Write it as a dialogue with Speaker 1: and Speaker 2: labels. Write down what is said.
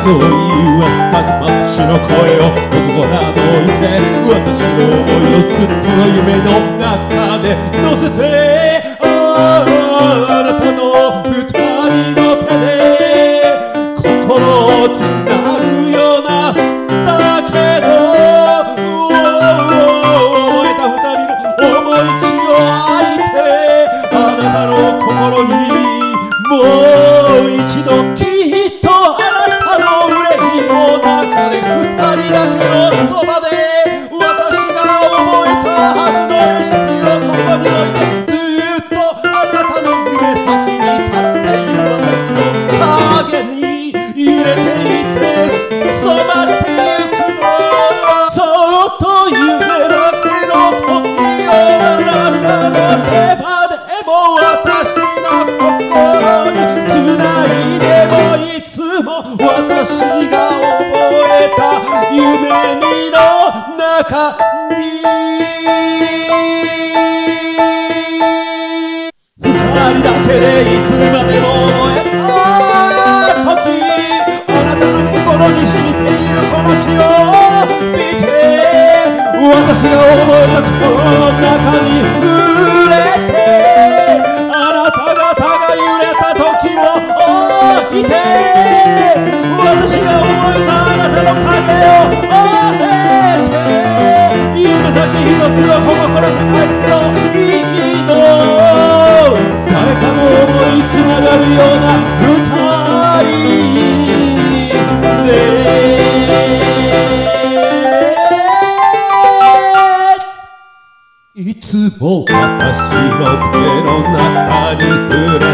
Speaker 1: そう言われた私の声を男などいて私の想いをずっとの夢の中で乗せてあなたの二人の手で心をつなぐようなだけど燃えた二人の思い血を愛てあなたの心にもう一度きっとあなたの憂いの中で二人だけのそばで私が覚えたはずのレシピをここに置いてずっとあなたの夢先に立っている私の影に揺れていて染まってゆくのそっと夢だけの時をあなたの手羽でも私の心に繋いでもいつも私が覚えた夢見の中に二人だけでいつまでも覚えた時あなたの心に染みているこの血を見て私が覚えた心の中に触れてあなた方が揺れた時を置いて私が覚えたあなたの影を追えて夢先一つをこの心の愛の意味の誰かの想いつながるような二人でいつも私の手の中に触れ